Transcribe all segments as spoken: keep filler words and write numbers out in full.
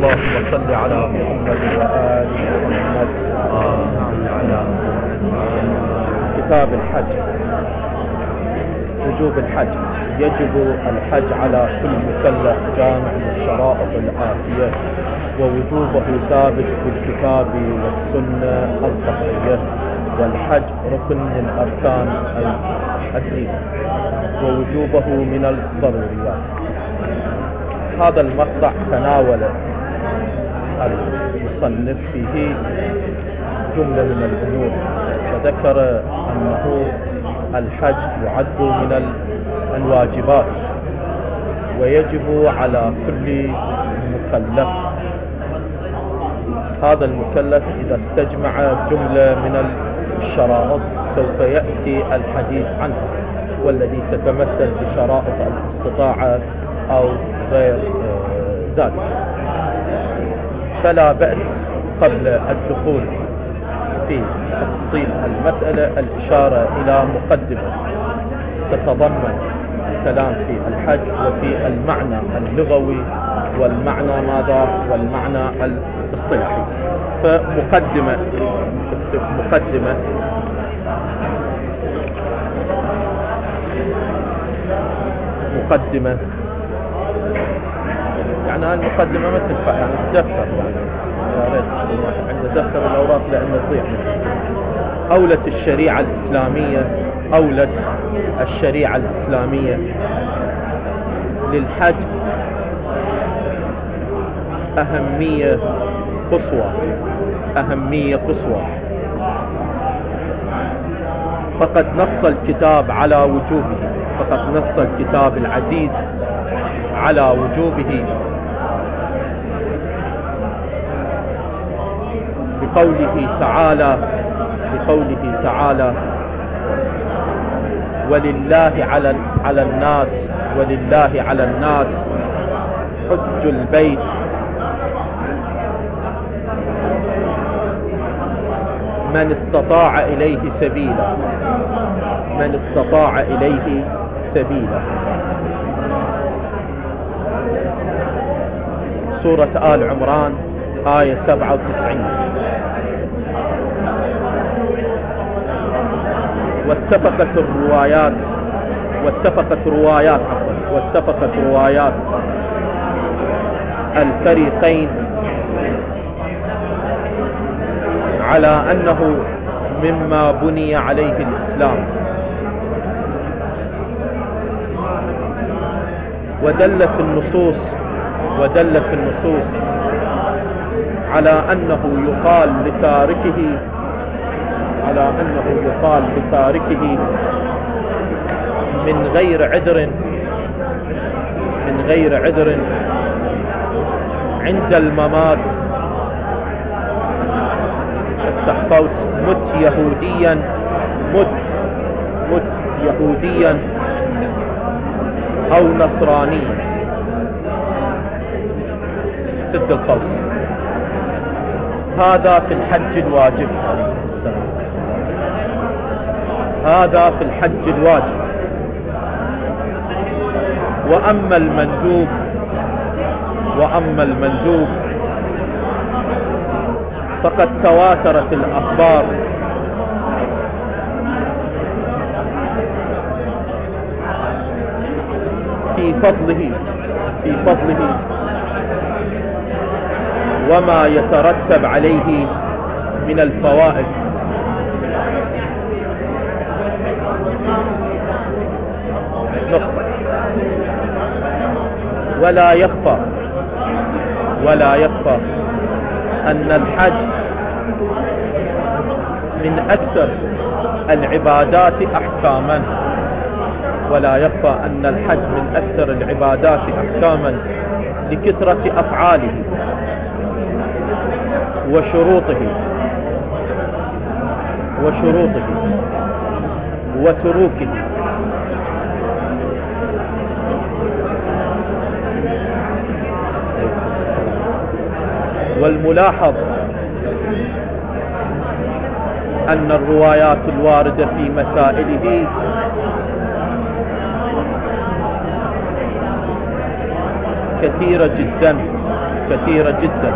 اللهم صل على محمد وآل محمد. كتاب الحج. وجوب الحج. يجب الحج على كل مكلف جامع للشرائط الآتية، ووجوبه ثابت بالكتاب والسنة القطعية. والحج ركن من أركان الدين، ووجوبه من الضروريات. هذا المقطع تناول المصنف فيه جملة من الأمور، وذكر أنه الحج يعد من الواجبات ويجب على كل مكلف. هذا المكلف إذا استجمع جملة من الشرائط سوف يأتي الحديث عنه، والذي تتمثل بشرائط الاستطاعة أو غير ذلك. فلا بأس قبل الدخول في تفصيل المسألة الإشارة إلى مقدمة تتضمن الكلام في الحج وفي المعنى اللغوي والمعنى ماذا والمعنى الاصطلاحي. فمقدمة مقدمة مقدمة يعني هاي المقدمة ما تنفع، يعني تدفتر، يعني عنده دفتر الأوراق لأنه تضيع. أولت الشريعة الإسلامية أولت الشريعة الإسلامية للحج أهمية قصوى أهمية قصوى فقد نص الكتاب على وجوبه فقد نص الكتاب العزيز على وجوبه بقوله تعالى بقوله تعالى ولله على على الناس ولله على الناس حج البيت من استطاع إليه سبيلا من استطاع إليه سبيلا. سورة آل عمران آية سبعة وتسعين. واتفقت الروايات واتفقت روايات واتفقت روايات الفريقين على أنه مما بني عليه الإسلام، ودلت النصوص ودلت النصوص على أنه يقال لتاركه على أنه يقال لتاركه من غير عذر من غير عذر عند الممات استحفظت مت يهوديا مت مت يهوديا أو نصرانيا. سد القوس. هذا في الحج الواجب هذا في الحج الواجب. وأما المندوب وأما المندوب فقد تواترت الأخبار في فضله في فضله وما يترتب عليه من الفوائد. نقطة. ولا يخفى ولا يخفى أن الحج من أكثر العبادات أحكاما ولا يخفى أن الحج من أكثر العبادات أحكاما لكثرة أفعاله وشروطه وشروطه وتروكه. والملاحظ أن الروايات الواردة في مسائله كثيرة جدا كثيرة جدا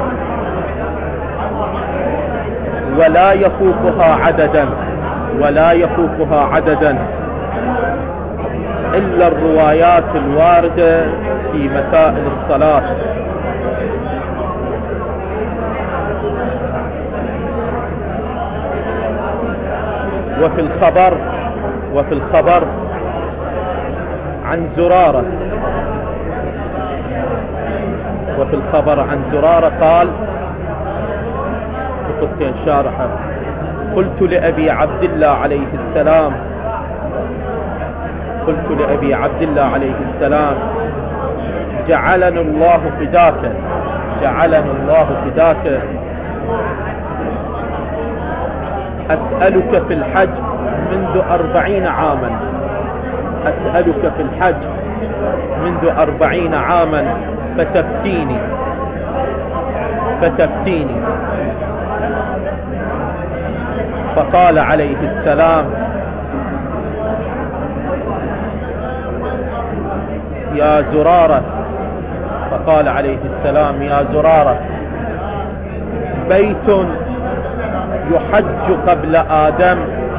ولا يفوقها عددا ولا يفوقها عددا إلا الروايات الواردة في مسائل الصلاة. وفي الخبر وفي الخبر عن زرارة وفي الخبر عن زرارة قال بقصة شارحة: قلت لأبي عبد الله عليه السلام قلت لأبي عبد الله عليه السلام جعلني الله فداك جعلني الله فداك أسألك في الحج منذ أربعين عاما أسألك في الحج منذ أربعين عاما فتفتيني فتفتيني فقال عليه السلام: يا زرارة فقال عليه السلام: يا زرارة، بيت يحج قبل آدم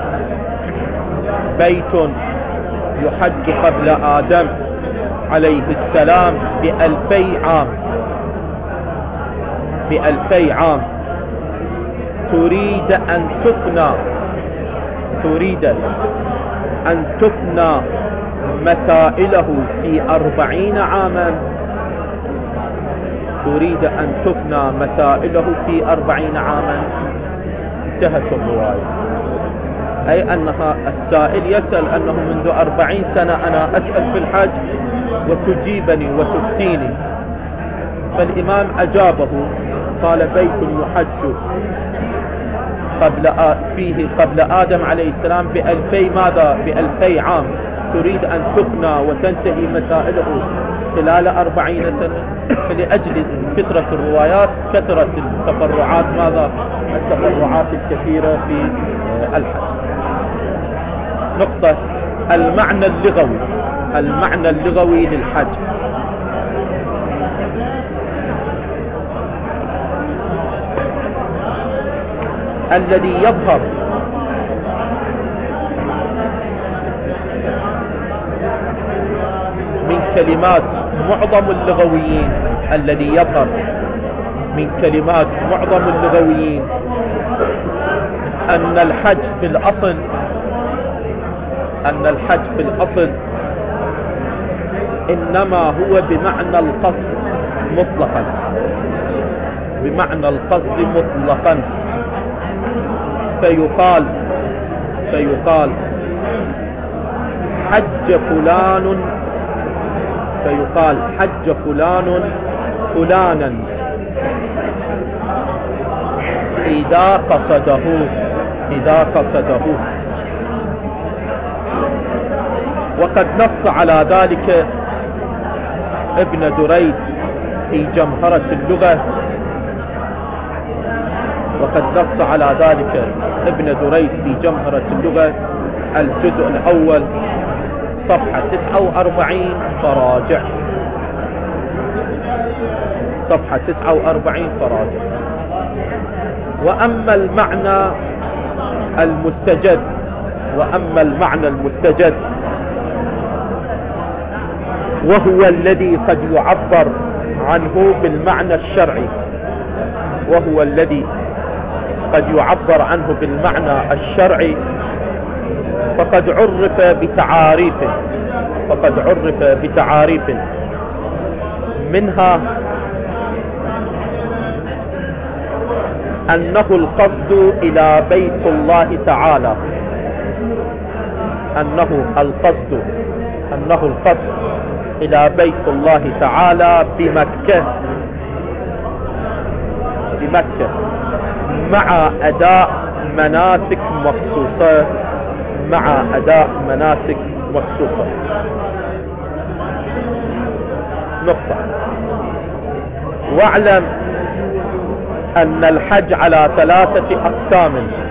بيت يحج قبل آدم عليه السلام بألفي عام بألفي عام تريد أن تفنى تريد أن تفنى مسائله في أربعين عاما تريد أن تفنى مسائله في أربعين عاما. انتهت الرواية، أي أنها السائل يسأل أنه منذ أربعين سنة أنا أسأل في الحج وتجيبني وتفتيني، فالإمام أجابه قال: بيت يحج قبل فيه قبل آدم عليه السلام بألفي ماذا بألفي عام تريد أن تفنى وتنتهي مسائله خلال أربعين سنة. فلأجل كثرة الروايات كثرة التفرعات ماذا التفرعات الكثيرة في الحج. نقطة: المعنى اللغوي المعنى اللغوي للحج. الذي يظهر من كلمات معظم اللغويين الذي يظهر من كلمات معظم اللغويين أن الحج في الأصل أن الحج في الأصل إنما هو بمعنى القصد مطلقا بمعنى القصد مطلقا فيقال فيقال حج فلان فيقال حج فلان فلانا إذا قصده إذا قصده وقد نص على ذلك ابن دريد في جمهرة اللغة وقد نص على ذلك ابن دريد في جمهرة اللغة الجزء الأول صفحة تسعة وأربعين فراجع صفحة تسعة وأربعين فراجع. وأما المعنى المستجد وأما المعنى المستجد وهو الذي قد يعبر عنه بالمعنى الشرعي وهو الذي قد يعبر عنه بالمعنى الشرعي فقد عرف بتعاريف فقد عرف بتعاريف منها أنه القصد إلى بيت الله تعالى أنه القصد أنه القصد إلى بيت الله تعالى بمكة بمكة مع أداء مناسك مخصوصة مع أداء مناسك مخصوصة. نقطة: واعلم أن الحج على ثلاثة أقسام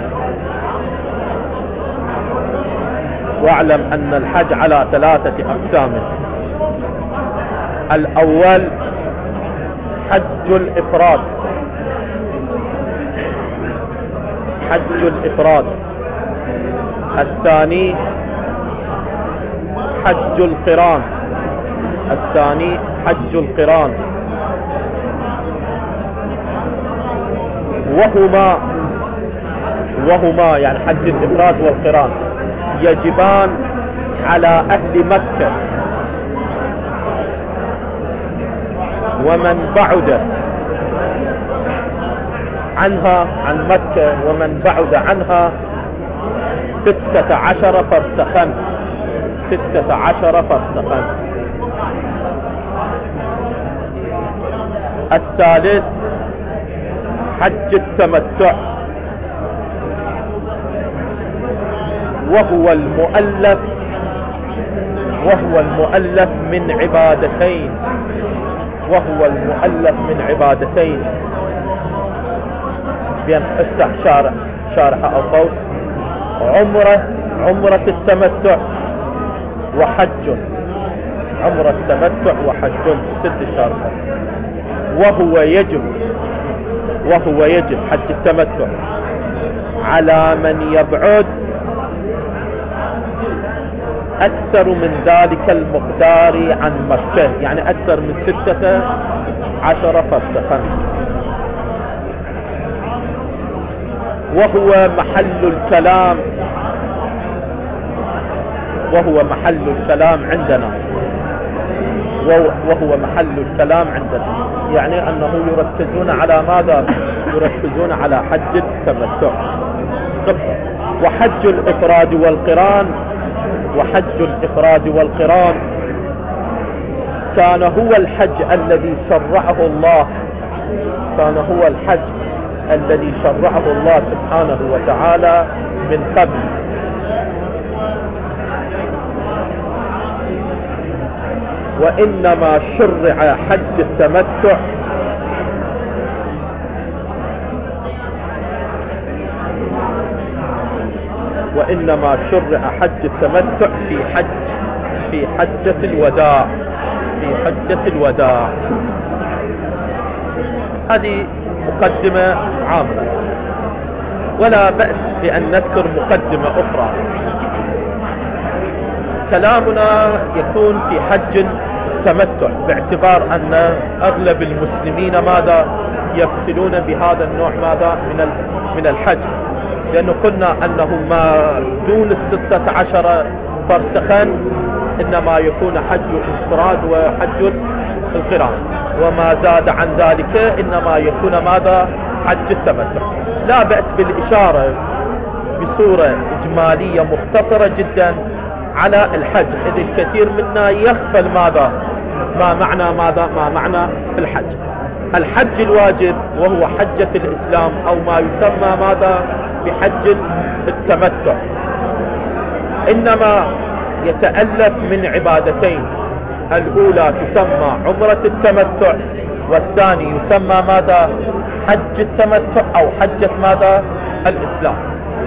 واعلم أن الحج على ثلاثة أقسام. الأول حج حج الإفراد حج الإفراد. الثاني حج القران الثاني حج القران وهما وهما يعني حج الإفراد والقران يجبان على أهل مكة ومن بعد عنها عن مكة ومن بعد عنها ستة عشر فرسخا ستة عشر فرسخا. الثالث حج التمتع وهو المؤلف وهو المؤلف من عبادتين وهو المؤلف من عبادتين بين افتح شارح شارح القوس عمره عمرة التمتع وحج عمرة التمتع وحج ست شارحة. وهو يجب وهو يجب حج التمتع على من يبعد أكثر من ذلك المقدار عن مكة يعني أكثر من ستة عشر فرسخا. وهو محل الكلام وهو محل الكلام عندنا وهو محل الكلام عندنا يعني أنه يركزون على ماذا؟ يركزون على حج التمتع. وحج الإفراد والقران وحج الإفراد والقران كان هو الحج الذي شرعه الله كان هو الحج الذي شرعه الله سبحانه وتعالى من قبل. وإنما شرع حج التمتع وإنما شرع حج التمتع في حج في حجة الوداع في حجة الوداع. هذه مقدمة عامة ولا بأس بأن نذكر مقدمة أخرى. كلامنا يكون في حج التمتع باعتبار أن أغلب المسلمين ماذا يقتلون بهذا النوع ماذا من من الحج لأنه قلنا أنه ما دون الستة عشر فرسخا إنما يكون حج الإفراد وحج القران وما زاد عن ذلك إنما يكون ماذا حج التمتع. لا بأس بالإشارة بصورة إجمالية مختصرة جدا على الحج إذ الكثير منا يغفل ماذا ما معنى ماذا ما معنى الحج. الحج الواجب وهو حجة الإسلام أو ما يسمى ماذا بحج التمتع إنما يتألف من عبادتين. الأولى تسمى عمرة التمتع والثاني يسمى ماذا حج التمتع أو حجة ماذا الإسلام.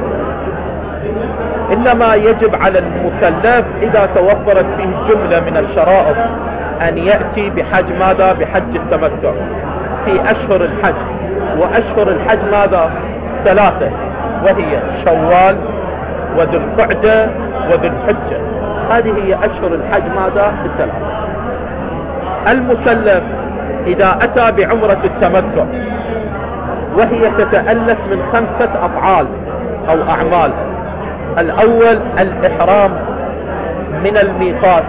إنما يجب على المكلف إذا توفرت فيه جملة من الشرائط أن يأتي بحج ماذا بحج التمتع في أشهر الحج. وأشهر الحج ماذا ثلاثة وهي شوال وذو القعدة وذو الحجة. هذه هي أشهر الحج ماذا الثلاثة. المكلف إذا أتى بعمرة التمتع وهي تتألف من خمسة أفعال أو أعمال. الأول الإحرام من الميقات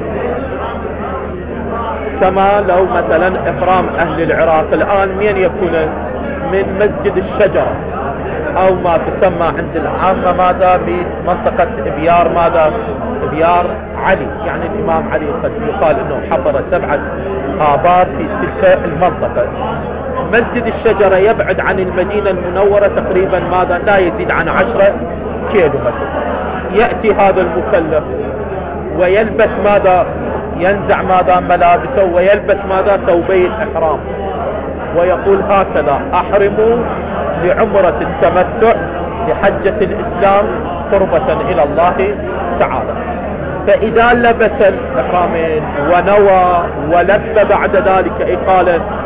كما لو مثلا إحرام أهل العراق الآن من يكون من مسجد الشجرة أو ما تسمى عند العامة ماذا بمنطقة إبيار ماذا إبيار علي يعني الإمام علي قد يقال أنه حفر سبعة آبار في تلك المنطقة. مسجد الشجرة يبعد عن المدينة المنورة تقريبا ماذا لا يزيد عن عشرة كيلو متر. يأتي هذا المكلف ويلبس ماذا ينزع ماذا ملابسه ويلبس ماذا ثوبي الإحرام ويقول هكذا أحرموا لعمرة التمتع لحجة الإسلام قربة إلى الله تعالى. فإذا لبس الإحرامين ونوى ولبى بعد ذلك إقالة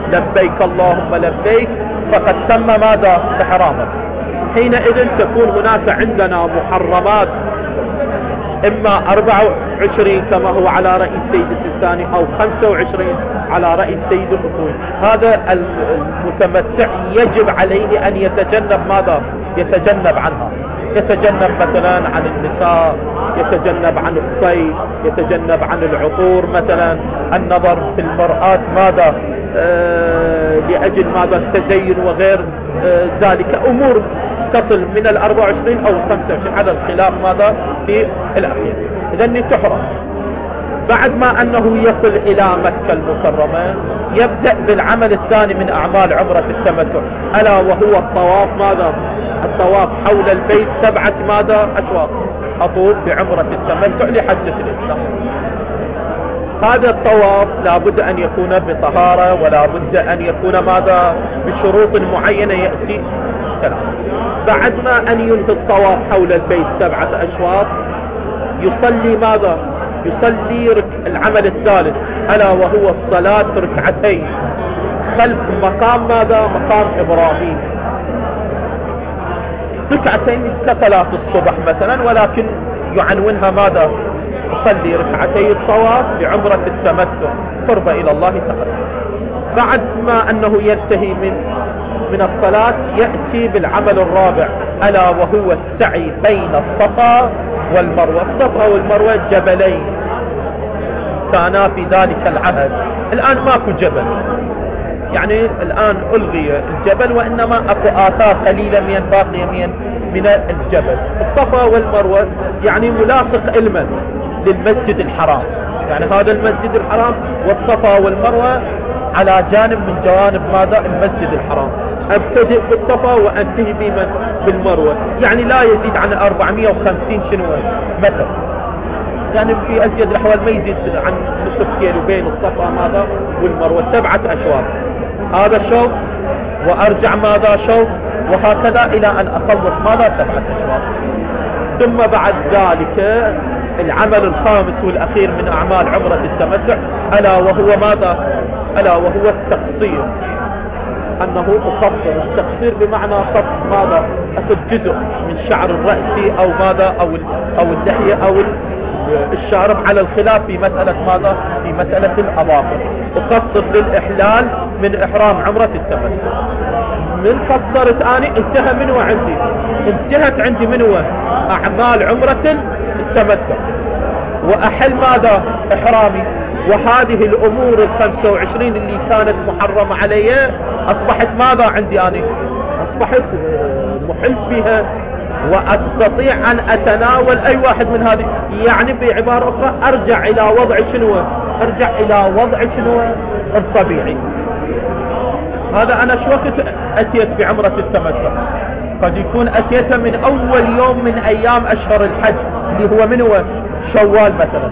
لبيك اللهم لبيك فقد تم ماذا؟ إحراما. حينئذ تكون هناك عندنا محرمات إما أربعة وعشرين كما هو على رأي السيد السيستاني أو خمسة وعشرين على رأي السيد الأصولي. هذا المتمتع يجب عليه أن يتجنب ماذا؟ يتجنب عنها، يتجنب مثلا عن النساء، يتجنب عن الصيد، يتجنب عن العطور مثلا، النظر في المرآة ماذا؟ آه لأجل ماذا؟ التزين وغير آه ذلك، أمور تصل من الأربع وعشرين أو الخمسة وعشرين على الخلاف ماذا في الأخير. إذن تحرم. بعد ما أنه يصل إلى مكة المكرمة يبدأ بالعمل الثاني من أعمال عمرة التمتع، ألا وهو الطواف ماذا؟ الطواف حول البيت سبعة ماذا؟ أشواط. أطوف بعمرة التمتع لحجة الإسلام. هذا الطواف لابد أن يكون بطهارة ولا بد أن يكون ماذا؟ بشروط معينة يأتي كلام. بعد ما أن ينهي الطواف حول البيت سبعة أشواط يصلي ماذا؟ يصلي رك... العمل الثالث ألا وهو الصلاة ركعتين خلف مقام ماذا؟ مقام إبراهيم. ركعتين كصلاة الصبح مثلا، ولكن يعنونها ماذا؟ يصلي ركعتي الطواف بعمرة التمتع قرب إلى الله تعالى. بعد ما أنه ينتهي من من الصلاة يأتي بالعمل الرابع ألا وهو السعي بين الصفا والمروة. الصفا والمروة جبلين كانا في ذلك العهد، الآن ماكو جبل، يعني الآن ألغي الجبل وإنما أكو آثار قليلة من باقية من من الجبل. الصفا والمروة يعني ملاصق علما للمسجد الحرام، يعني هذا المسجد الحرام والصفا والمروة على جانب من جوانب ماذا؟ المسجد الحرام. ابتدئ بالصفا وانتهي بمن؟ بالمروة، يعني لا يزيد عن أربعمائة وخمسين شنو متر، يعني في أزيد الأحوال ما يزيد عن نصف كيلو بين الصفا ماذا والمروة، سبعة أشواط. هذا شوط وأرجع ماذا؟ شوط، وهكذا إلى أن أخلص ماذا؟ سبعة أشواط. ثم بعد ذلك العمل الخامس والأخير من أعمال عمرة التمتع ألا وهو ماذا؟ ألا وهو التقصير، أنه أقصر. التقصير بمعنى قص ماذا؟ أخذ جزء من شعر الرأس أو ماذا؟ أو أو اللحية أو الشارب على الخلاف في مسألة ماذا؟ في مسألة الأظافر. أقصر للإحلال من إحرام عمرة التمتع. من قصرت أنا انتهى منه عندي، انتهت عندي منه أعمال عمرة التمتع، وأحل ماذا؟ إحرامي. وهذه الأمور الخمسة وعشرين اللي كانت محرمة علي أصبحت ماذا عندي أنا؟ أصبحت محل بها وأستطيع أن أتناول أي واحد من هذه، يعني بعبارة أخرى أرجع إلى وضع شنو؟ أرجع إلى وضع شنو؟ الطبيعي. هذا أنا شو وقت أتيت بعمرة التمتع؟ قد يكون أتيتها من أول يوم من أيام أشهر الحج اللي هو من هو؟ شوال مثلا،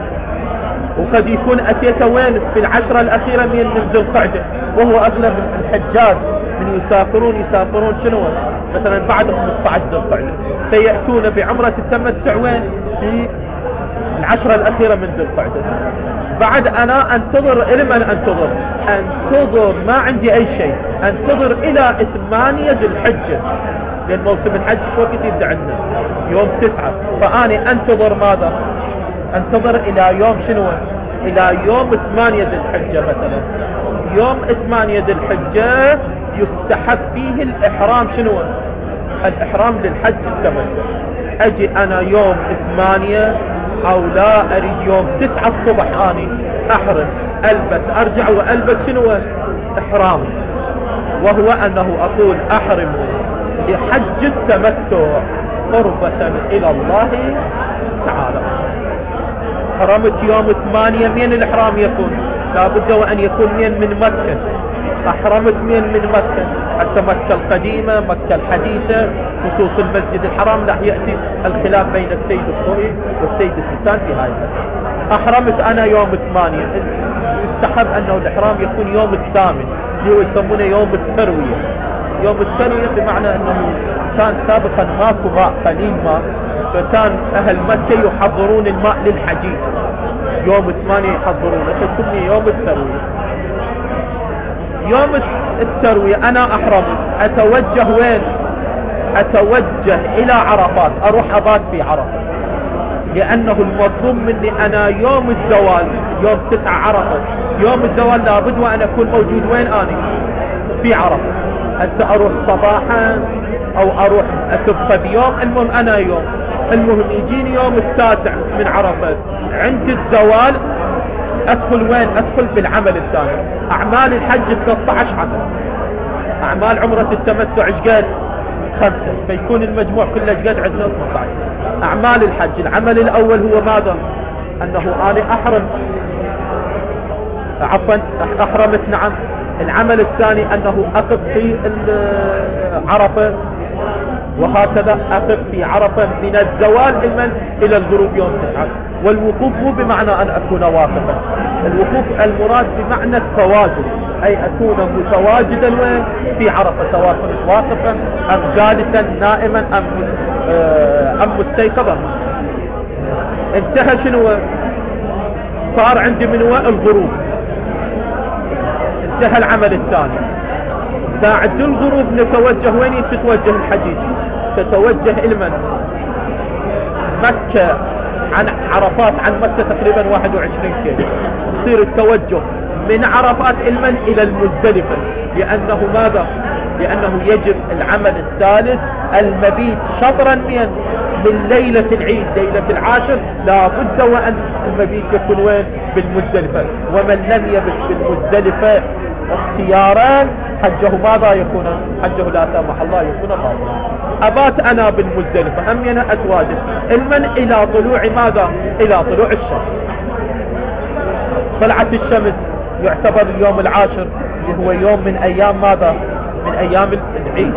وقد يكون أتيتها وين؟ في العشرة الأخيرة من من ذي القعدة، وهو أغلب الحجاج من يسافرون يسافرون شنو؟ مثلا بعد خمسة عشر ذي القعدة، سيأتون بعمرة التمتع وين؟ في العشرة الأخيرة من ذي القعدة. بعد أنا أنتظر، إلى من أنتظر؟ أنتظر ما عندي أي شيء، أنتظر إلى ثمانية ذي الحجة، لأن موسم الحج وقت يبدأ عندنا يوم تسعة، فأنا أنتظر ماذا؟ أنتظر إلى يوم شنو؟ إلى يوم ثمانية ذي الحجة مثلا. يوم ثمانية ذي الحجة يستحب فيه الإحرام شنو؟ الإحرام للحج التمتع. أجي أنا يوم ثمانية أو لا أريد يوم تسعة الصبح أني أحرم، ألبس، أرجع وألبس شنو؟ إحرام، وهو أنه أقول أحرم لحج التمتع قربة إلى الله تعالى. حرمت يوم ثمانية، من الإحرام يكون؟ لابد وأن يكون من من مكة. أحرمت من من مكة، حتى مكة القديمة مكة الحديثة خصوص المسجد الحرام لا يأتي الخلاف بين السيد الصهيب والسيد السيستان في هاي المسألة. أحرمت أنا يوم ثمانية، يستحب أنه الإحرام يكون يوم الثامن اللي هو يسمونه يوم التروية. يوم التروية بمعنى أنه كان سابقا ماكو ماء، قليل ماء، فكان أهل مكة يحضرون الماء للحجيج، يوم ثمانية يحضرونه، فسمي يوم التروية. يوم التروية أنا أحرم أتوجه وين؟ أتوجه إلى عرفات، أروح أبات في عرفة، لأنه المطلوب مني أنا يوم الزوال، يوم تسعة عرفة، يوم الزوال لابد وأن أكون موجود وين؟ أنا في عرفة. هسه أروح صباحا أو أروح أتبقى بيوم، المهم أنا يوم، المهم يجيني يوم التاسع من عرفة عند الزوال أدخل وين؟ أدخل بالعمل الثاني. أعمال الحج ثلاثة عشر عمل، أعمال عمرة التمتع إشقد؟ خمسة، فيكون المجموع كله إشقد؟ عندنا اثنتا عشر. أعمال الحج العمل الأول هو ماذا؟ أنه أنا أحرم، عفوا أحرمت نعم. العمل الثاني أنه أقف في عرفة، وهكذا أقف في عرفة من الزوال المن إلى الغروب يوم تسعة. والوقوف مو بمعنى أن أكون واقفا، الوقوف المراد بمعنى التواجد، أي أكون متواجدا وين؟ في عرفة، سواء كنت واقفا أم جالسا نائما أم أم مستيقظا. انتهى شنو؟ صار عندي من وقت الغروب، انتهى العمل الثاني. بعد الغروب نتوجه وين؟ تتوجه الحجيج، تتوجه المن مكة، عن عرفات عن مكة تقريبا واحد وعشرين كيلو، يصير التوجه من عرفات المن إلى المزدلفة، لأنه ماذا؟ لأنه يجب العمل الثالث المبيت شطرا من من ليلة العيد، ليلة العاشر لابد وأن المبيت يكون وين؟ بالمزدلفة. ومن لم يبت بالمزدلفة اختياران حجه ماذا يكون؟ حجه لا سامح الله يكون باطلا. أبات أنا بالمزدلفة، أم أنا أتواجد المن إلى طلوع ماذا؟ إلى طلوع الشمس. طلعت الشمس يعتبر اليوم العاشر اللي هو يوم من أيام ماذا؟ من أيام العيد.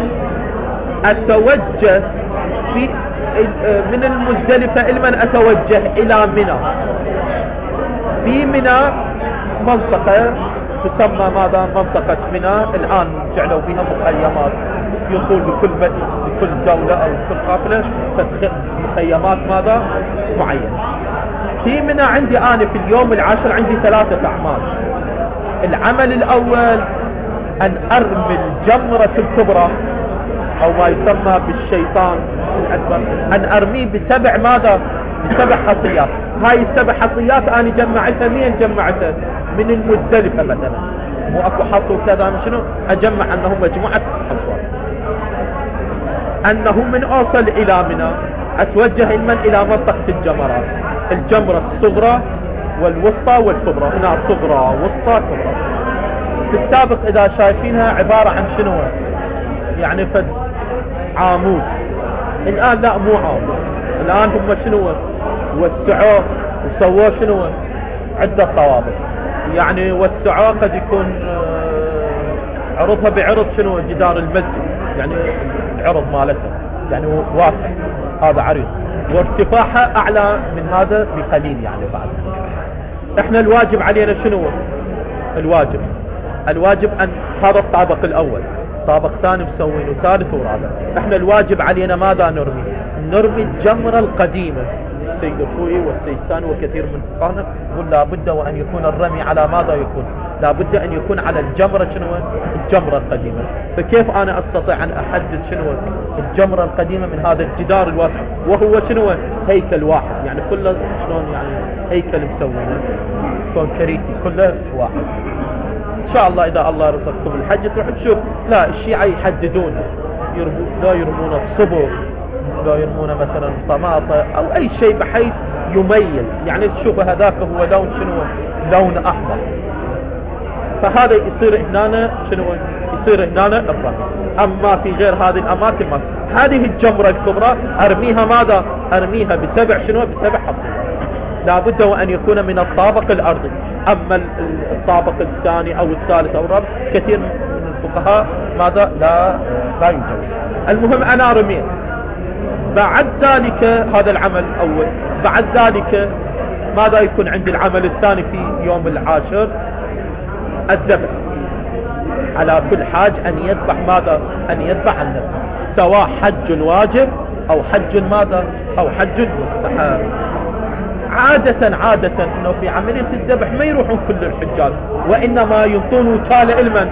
أتوجه في من المزدلفة المن أتوجه إلى منى. في منى منطقة تسمى ماذا؟ منطقة منى، الآن جعلوا فيها مخيمات، يقول لكل لكل دولة أو كل قافلة مخيمات ماذا؟ معينة. في منى عندي أنا في اليوم العاشر عندي ثلاثة أعمال. العمل الأول أن أرمي الجمرة الكبرى أو ما يسمى بالشيطان الأكبر، أن أرميه بسبع ماذا؟ بسبع حصيات. هاي السبع حصيات أنا جمعتها مين جمعتها؟ من المزدلفة مثلا، مو أكو حص وكذا شنو، أجمع أنه مجموعة حصوات. أنه من أوصل إلى منى أتوجه المن إلى منطقة الجمرات، الجمرة الصغرى والوسطى والكبرى. هنا صغرى وسطى كبرى. في السابق إذا شايفينها عبارة عن شنو؟ يعني فد عامود. الآن لا، مو عامود، الآن هم شنو؟ وسعوه وسووه شنو؟ عدة طوابق. يعني وسعوه قد يكون عرضها بعرض شنو؟ جدار المسجد، يعني العرض مالتها يعني واسع، هذا عريض، وارتفاعها أعلى من هذا بقليل يعني. بعد احنا الواجب علينا شنو؟ الواجب الواجب أن هذا الطابق الأول، طابق ثاني مسوينه، ثالث ورابع. احنا الواجب علينا ماذا نرمي؟ نرمي الجمرة القديمة. السيد الخوي والسيد ثاني وكثير من فقهاءنا يقول لابد وأن يكون الرمي على ماذا يكون؟ لابد أن يكون على الجمرة شنو؟ الجمرة القديمة. فكيف أنا أستطيع أن أحدد شنو الجمرة القديمة من هذا الجدار الواسع وهو شنو؟ هيكل واحد، يعني كله شلون يعني هيكل مسوينه كونكريتي كله واحد. ان شاء الله اذا الله رزقكم الحج تروح تشوف، لا الشيعة يحددون، يرمون لا يرمون الصبغ، لا يرمون مثلا طماطة او اي شيء بحيث يميز، يعني تشوف هذاك هو لون شنو؟ لون احمر. فهذا يصير هنا شنو؟ يصير هنا الرمي. اما في غير هذه الاماكن ما. هذه الجمرة الكبرى ارميها ماذا؟ ارميها بسبع شنو؟ بسبع حصيات. لابد وان يكون من الطابق الارضي. اما الطابق الثاني او الثالث او الرابع كثير من الفقهاء ماذا؟ لا لا يجوز. المهم انا رميت. بعد ذلك هذا العمل الاول، بعد ذلك ماذا يكون عندي؟ العمل الثاني في يوم العاشر الذبح. على كل حاج ان يذبح ماذا؟ ان يذبح النفس، سواء حج واجب او حج ماذا؟ او حج مستحب. عادة عادة انه في عملية الذبح ما يروحون كل الحجاج، وانما ينطون وكالة المن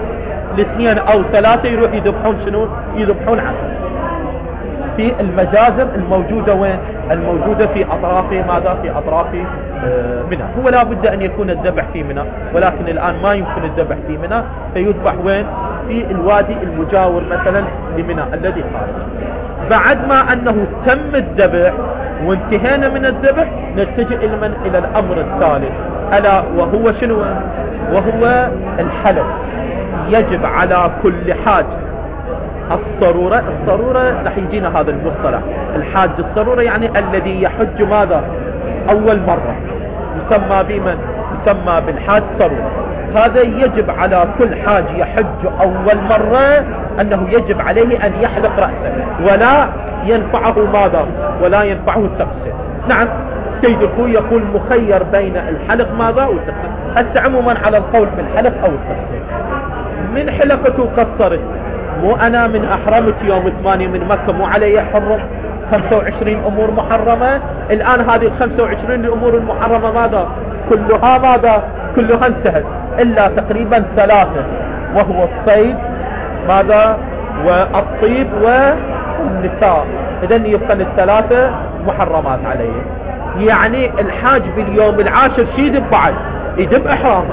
الاثنين او ثلاثة يروح يذبحون شنو؟ يذبحون عسل. في المجازر الموجودة وين؟ الموجودة في اطراف ماذا؟ في اطراف منى. هو لا بد ان يكون الذبح في منى، ولكن الان ما يمكن الذبح في منى، فيذبح وين؟ في الوادي المجاور مثلا لمنى الذي خارج. بعد ما انه تم الذبح وانتهينا من الذبح نتجه الى من؟ الى الامر الثالث، الا وهو شنو؟ وهو الحلق. يجب على كل حاج الصرورة. الصرورة رح يجينا هذا المصطلح، الحاج الصرورة يعني الذي يحج ماذا؟ اول مرة، يسمى بمن؟ يسمى بالحاج صرورة. هذا يجب على كل حاج يحج اول مرة انه يجب عليه ان يحلق رأسه، ولا ينفعه ماذا؟ ولا ينفعه التقصير. نعم سيد الخوي يقول مخير بين الحلق ماذا والتقصير. هسه عموما على القول بالحلق او التقصير. من حلقته قصرت، مو انا من احرمت يوم ثمانية من مكة مو علي حرم خمسة وعشرين امور محرمة. الان هذه ال خمسة وعشرين الامور المحرمة ماذا؟ كلها ماذا؟ كلها انتهت الا تقريبا ثلاثة، وهو الصيد ماذا؟ والطيب والنساء. اذا يبقى الثلاثة محرمات عليه. يعني الحاج باليوم العاشر شي يدب بعد؟ يدب احرامه.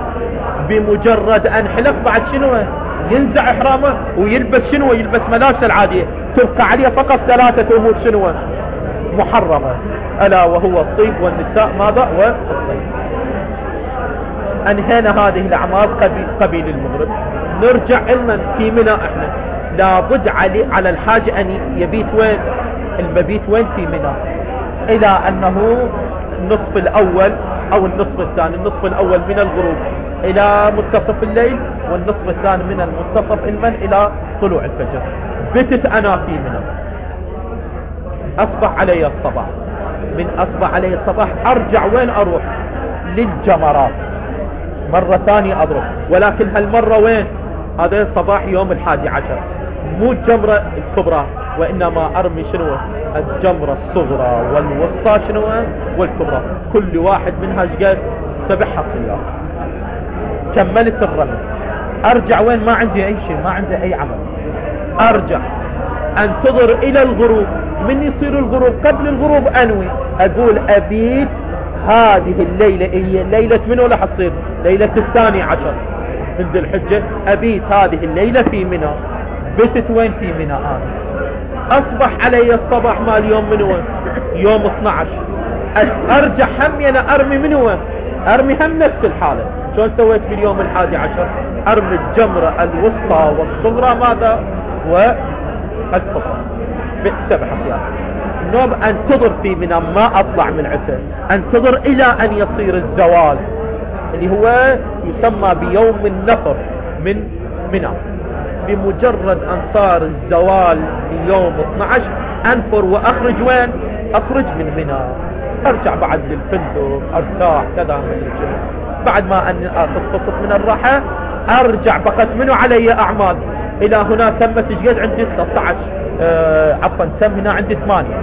بمجرد ان حلق بعد شنو؟ ينزع احرامه ويلبس شنو؟ يلبس ملابسه العادية. تبقى عليه فقط ثلاثة امور شنو؟ محرمة، الا وهو الطيب والنساء ماذا؟ والصيد. انهينا هذه الاعمال قبيل المغرب. نرجع علما في منى. احنا لابد علي على الحاج ان يبيت وين؟ المبيت وين؟ في منى، الى انه النصف الاول او النصف الثاني. النصف الاول من الغروب الى منتصف الليل، والنصف الثاني من المنتصف المن الى طلوع الفجر. بتت انا في منى، اصبح علي الصباح. من اصبح علي الصباح ارجع وين؟ اروح للجمرات مرة ثانية اضرب، ولكن هالمرة وين؟ هذا صباح يوم الحادي عشر، مو الجمرة الكبرى، وانما ارمي شنو؟ الجمرة الصغرى والوسطى شنو؟ والكبرى. كل واحد منها شقد؟ سبع حصيات. كملت الرمي. ارجع وين؟ ما عندي اي شيء، ما عندي اي عمل. ارجع انتظر الى الغروب. من يصير الغروب؟ قبل الغروب انوي، اقول ابيت هذه الليلة. هي ليلة من ولا حتصير؟ ليلة الثاني عشر من ذي الحجة. ابيت هذه الليلة في منى. بتت وين؟ في منى. آه. اصبح علي الصباح مال يوم من وين؟ يوم اثنى عشر. ارجع همي انا ارمي من وين؟ ارمي هم نفس الحالة. شلون سويت في اليوم الحادي عشر؟ ارمي الجمرة الوسطى والصغرى ماذا؟ والكبرى بسبع حصيات. النوم انتظر في منى، ما اطلع من عسى، انتظر الى ان يصير الزوال اللي هو يسمى بيوم النفر من منى. بمجرد ان صار الزوال يوم اثنى عشر انفر واخرج وين؟ اخرج من منى. ارجع بعد للفندق، ارتاح كذا. بعد ما ان اخذ قسط من الراحة ارجع. بقت منو علي اعمال؟ الى هنا تمت شقد؟ عندي ثلاثة عشر آه عفوا تم هنا عندي ثمانية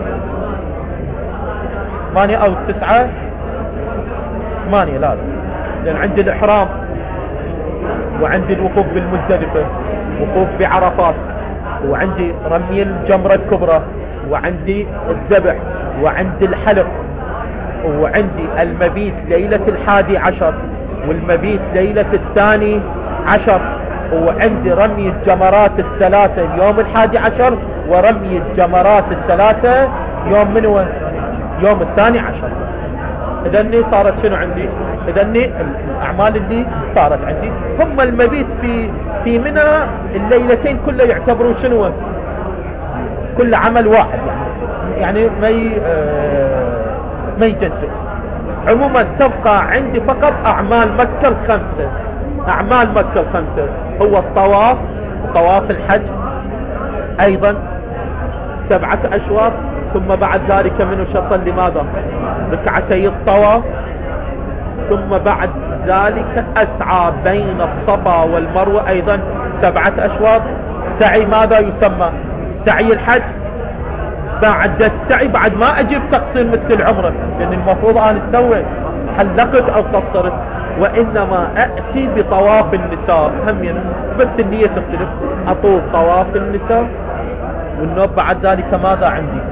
ثمانية او تسعة ثمانية لا لا لان عندي الاحرام، وعندي الوقوف بالمزدلفة، وقوف بعرفات، وعندي رمي الجمرة الكبرى، وعندي الذبح، وعندي الحلق، وعندي المبيت ليلة الحادي عشر، والمبيت ليلة الثاني عشر، وعندي رمي الجمرات الثلاثة يوم الحادي عشر، ورمي الجمرات الثلاثة يوم منو؟ يوم الثاني عشر. اذا صارت شنو عندي؟ اذا الاعمال اللي صارت عندي هم المبيت في في منى الليلتين كله يعتبروا شنو؟ كل عمل واحد، يعني يعني ما ي... ما يجزئ. عموما تبقى عندي فقط اعمال مكة الخمسة. اعمال مكة الخمسة هو الطواف، طواف الحج ايضا سبعة اشواط، ثم بعد ذلك منه شصل لماذا؟ ركعتي الطواف، ثم بعد ذلك اسعى بين الصفا والمروة ايضا سبعة اشواط. سعي ماذا يسمى؟ سعي الحج. بعد السعي بعد ما اجيب تقصير مثل العمرة، لان المفروض انا سويت حلقت او قصرت، وإنما أأتي بطواف النساء هم يعني بس النية تختلف، أطوف طواف النساء والنوب بعد ذلك ماذا عندي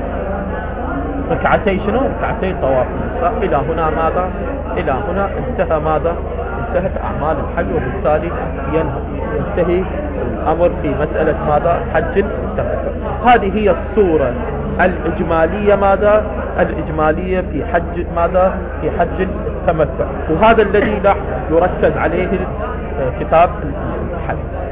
ركعتي شنو ركعتي طواف النساء. إلى هنا ماذا إلى هنا انتهى ماذا انتهت أعمال الحج، وبالتالي ينتهي الأمر في مسألة ماذا حج التمتع. هذه هي الصورة الإجمالية ماذا الإجمالية في حج ماذا في حج التمتع، وهذا الذي راح يركز عليه كتاب الحج.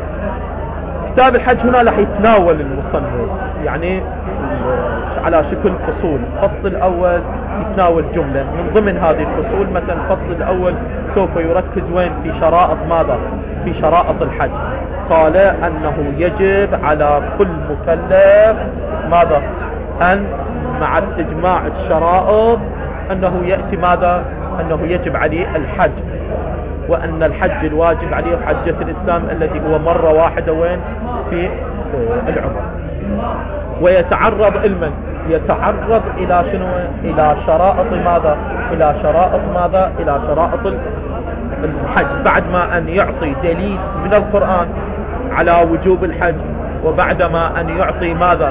كتاب الحج هنا راح يتناول المصنف يعني على شكل فصول. الفصل الأول يتناول جملة من ضمن هذه الفصول، مثلا الفصل الأول سوف يركز وين في شرائط ماذا في شرائط الحج. قال أنه يجب على كل مكلف ماذا أن مع استجماع الشرائط أنه يأتي ماذا أنه يجب عليه الحج، وأن الحج الواجب عليه حجة الإسلام الذي هو مرة واحدة وين في العمر. ويتعرض علما يتعرض إلى شنو إلى شرائط ماذا إلى شرائط ماذا إلى شرائط الحج، بعد ما أن يعطي دليل من القرآن على وجوب الحج، وبعدما أن يعطي ماذا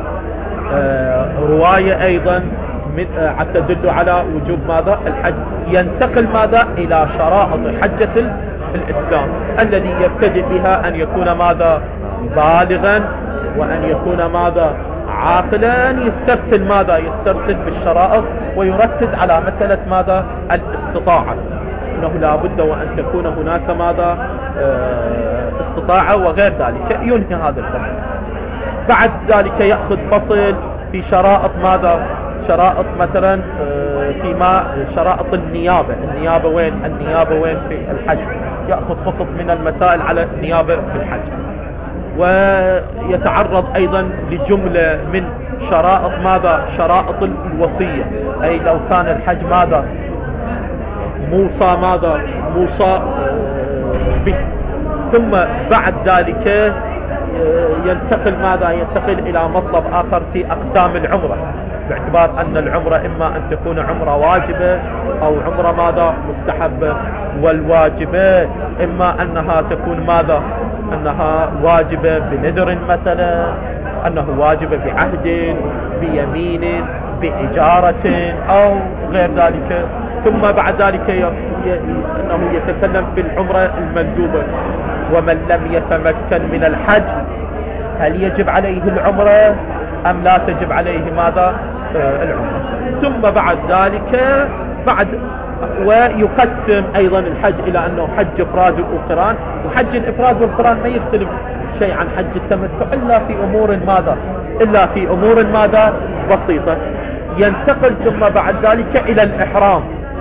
آه رواية أيضا آه تدل على وجوب ماذا الحج، ينتقل ماذا إلى شرائط حجة الإسلام الذي يبتدئ بها أن يكون ماذا بالغا، وأن يكون ماذا عاقلا. يسترسل ماذا يسترسل بالشرائط ويركز على مسألة ماذا الاستطاعة، انه لا بد وان تكون هناك ماذا اه استطاعة وغير ذلك. ينهي هذا الفصل. بعد ذلك يأخذ فصل في شرائط ماذا شرائط مثلا اه فيما شرائط النيابة. النيابة وين النيابة وين في الحج، يأخذ خطط من المسائل على النيابة في الحج. ويتعرض أيضا لجملة من شرائط ماذا شرائط الوصية، أي لو كان الحج ماذا موصى ماذا موصى به. ثم بعد ذلك ينتقل ماذا ينتقل إلى مطلب آخر في أقسام العمرة، باعتبار أن العمرة إما أن تكون عمرة واجبة أو عمرة ماذا مستحبة. والواجبة إما أنها تكون ماذا أنها واجبة بنذر مثلا، أنه واجبة بعهد بيمين بإجارة أو غير ذلك. ثم بعد ذلك ي... ي... أنه يتكلم في العمرة المندوبة، ومن لم يتمكن من الحج هل يجب عليه العمرة أم لا تجب عليه ماذا آه العمرة. ثم بعد ذلك بعد ويقسم أيضا الحج إلى أنه حج إفراد وقران، وحج الإفراد والقران ما يختلف شيء عن حج التمتع إلا في أمور ماذا إلا في أمور ماذا بسيطة. ينتقل ثم بعد ذلك إلى الإحرام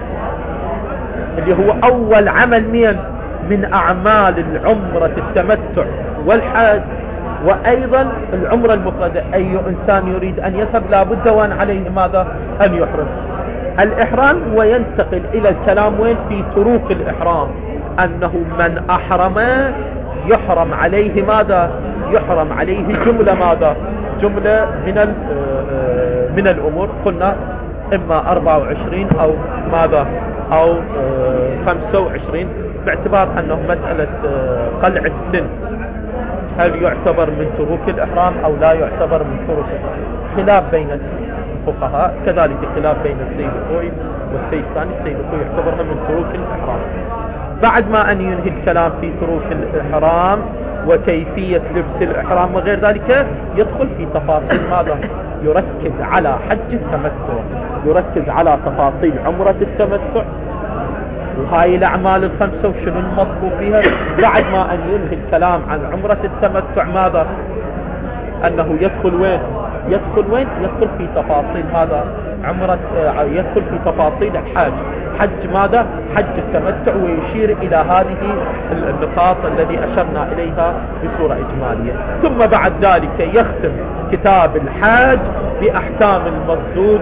اللي هو أول عمل من من أعمال العمرة التمتع والحج، وأيضا العمرة المفردة. أي إنسان يريد أن يذهب لابد وأن عليه ماذا أن يحرم. الإحرام وينتقل إلى الكلام وين في تروك الإحرام، أنه من أحرم يحرم عليه ماذا يحرم عليه جملة ماذا جملة من من الأمور. قلنا إما أربعة وعشرين أو ماذا أو خمسة وعشرين، باعتبار أنه مسألة قلع السن هل يعتبر من تروك الإحرام أو لا يعتبر من تروك الإحرام. خلاف بين الفقهاء، كذلك خلاف بين السيد الخوي والسيد الثاني. السيد الخوي يعتبرها من تروك الإحرام. بعد ما أن ينهي الكلام في تروك الإحرام وكيفية لبس الإحرام وغير ذلك، يدخل في تفاصيل ماذا يركز على حج التمتع، يركز على تفاصيل عمرة التمتع وهاي الأعمال الخمسة وشنو المطلوب فيها. بعد ما أن ينهي الكلام عن عمرة التمتع ماذا أنه يدخل وين يدخل وين يدخل في تفاصيل ماذا عمرة يدخل في تفاصيل الحج حج ماذا حج التمتع، ويشير إلى هذه النقاط التي أشرنا إليها بصورة إجمالية. ثم بعد ذلك يختم كتاب الحج بأحكام المردود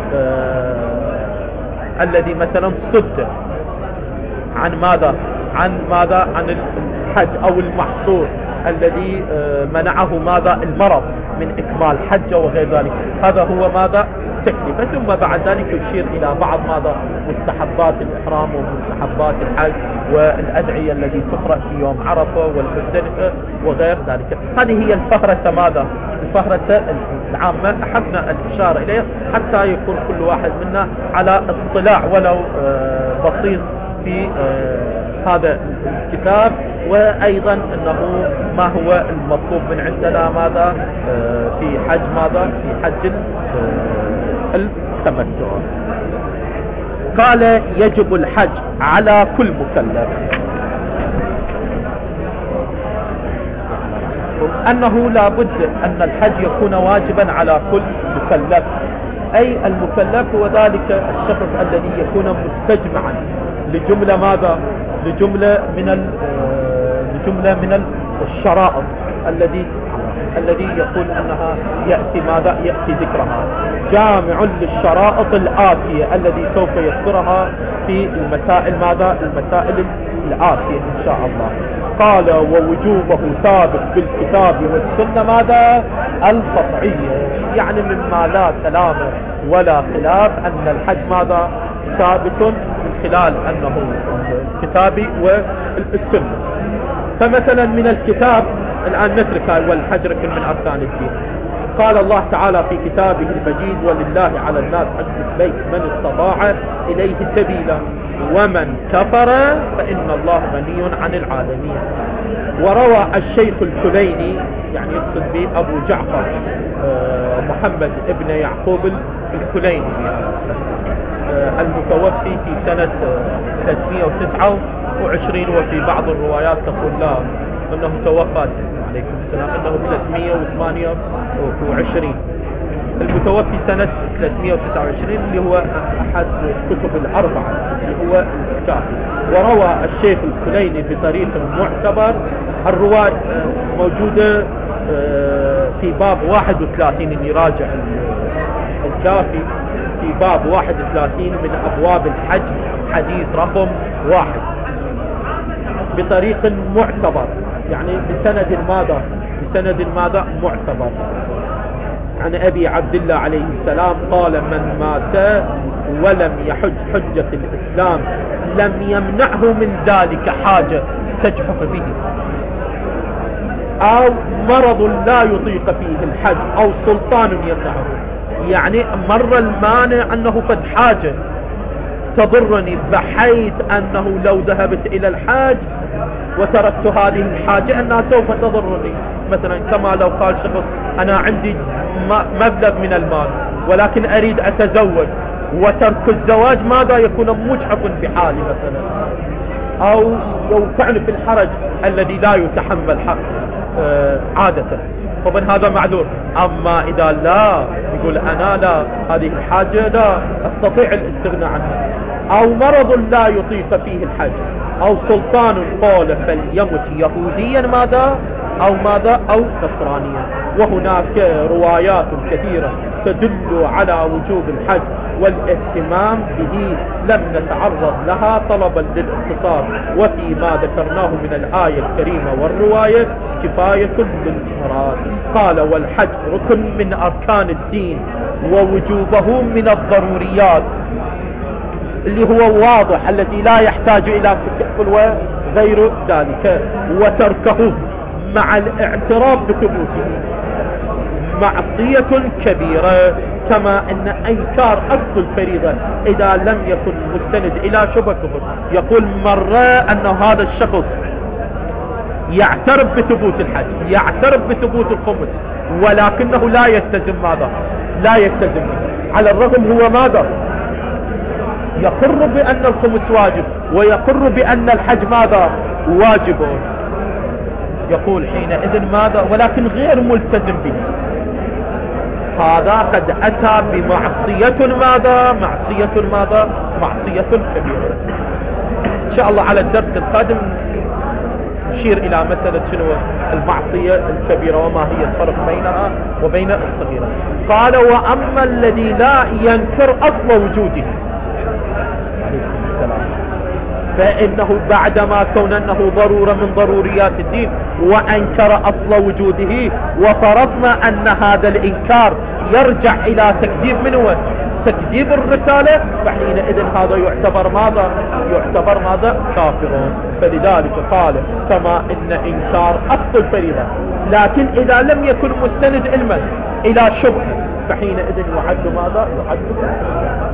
آه الذي مثلا صد عن ماذا عن ماذا عن الحج أو المحصور الذي منعه ماذا المرض من إكمال حجه وغير ذلك. هذا هو ماذا التكلفة. ثم بعد ذلك يشير إلى بعض ماذا مستحبات الإحرام ومستحبات الحج والأدعية التي تقرأ في يوم عرفة والمزدلفة وغير ذلك. هذه هي الفهرسة ماذا الفهرسة العامة أحبنا الإشارة إليه حتى يكون كل واحد منا على اطلاع ولو بسيط في هذا الكتاب، وأيضا أنه ما هو المطلوب من عندنا ماذا في حج ماذا في حج التمتع. قال يجب الحج على كل مكلف، أنه لا بد أن الحج يكون واجبا على كل مكلف، أي المكلف هو ذلك الشخص الذي يكون مستجمعا لجملة ماذا لجملة من لجملة من الشرائط الذي الذي يقول أنها يأتي ماذا يأتي ذكرها، جامع للشرائط الآتية الذي سوف يذكرها في المسائل ماذا المسائل الآتية إن شاء الله. قال ووجوبه ثابت بالكتاب والسنة ماذا القطعية، يعني مما لا كلام ولا خلاف أن الحج ماذا ثابت من خلال أنه الكتاب والسنة. فمثلا من الكتاب الآن نترك والحج ركن من أركان الدين. قال الله تعالى في كتابه المجيد ولله على الناس حج البيت من استطاع إليه سبيلا ومن كفر فإن الله غني عن العالمين. وروى الشيخ الكليني يعني يقصد به أبو جعفر محمد ابن يعقوب الكليني المتوفي في سنة ثلاثمائة وتسعة وعشرين، وفي بعض الروايات تقول لا أنه توفى عليكم السلام أنه ثلاثمائة وثمانية وعشرين، المتوفي سنة ثلاثمائة وتسعة وعشرين اللي هو أحد كتب الأربعة اللي هو الكافي. وروى الشيخ الكليني بطريق معتبر، الرواية موجودة في باب واحد وثلاثين اللي راجع الكافي في باب واحد وثلاثين من أبواب الحج حديث رقم واحد بطريق معتبر، يعني بسند ماذا بسند ماذا معتبر عن أبي عبد الله عليه السلام قال من مات ولم يحج حجة الإسلام لم يمنعه من ذلك حاجة تجحف به أو مرض لا يطيق فيه الحج أو سلطان يمنعه، يعني مر المانع أنه قد حاجة تضرني بحيث أنه لو ذهبت إلى الحاج وتركت هذه الحاجة أنها سوف تضرني، مثلا كما لو قال شخص أنا عندي مبلغ من المال ولكن أريد أتزوج وترك الزواج ماذا يكون مجحف بحالي مثلا أو يوقعني في الحرج الذي لا يتحمل حق آه عادة، طبعا هذا معذور. أما إذا لا يقول أنا لا هذه الحاجة لا أستطيع الاستغناء عنها، أو مرض لا يطيق فيه الحج أو سلطان قال فليمت يهوديا ماذا أو ماذا أو نصرانيا. وهناك روايات كثيرة تدل على وجوب الحج والاهتمام به لم نتعرض لها طلبا للاختصار، وفيما ذكرناه من الآية الكريمة والرواية كفاية للإفراد. قال والحج ركن من أركان الدين ووجوبه من الضروريات اللي هو واضح الذي لا يحتاج إلى كفل وغير ذلك، وتركه مع الاعتراف بثبوته معصية كبيرة، كما ان انكار اصل الفريضة اذا لم يكن مستند الى شبه كفر. يقول مرة ان هذا الشخص يعترف بثبوت الحج يعترف بثبوت الخمس ولكنه لا يلتزم ماذا لا يلتزم على الرغم هو ماذا يقر بان الخمس واجب ويقر بان الحج ماذا واجب، يقول حينئذ ماذا ولكن غير ملتزم به، هذا قد أتى بمعصية ماذا معصية ماذا معصية كبيرة. إن شاء الله على الدرس القادم نشير إلى مسألة شنو المعصية الكبيرة وما هي الفرق بينها وبين الصغيرة. قال وأما الذي لا ينكر أصل وجوده عليه السلام فإنه بعدما كون أنه ضرورة من ضروريات الدين وأنكر أصل وجوده، وفرضنا أن هذا الإنكار يرجع إلى تكذيب من هو تكذيب الرسالة، فحينئذ هذا يعتبر ماذا يعتبر ماذا كافر. فلذلك قال كما إن إنكار أصل الفريضة، لكن إذا لم يكن مستند علما إلى شبهة فحينئذ يعد ماذا يعد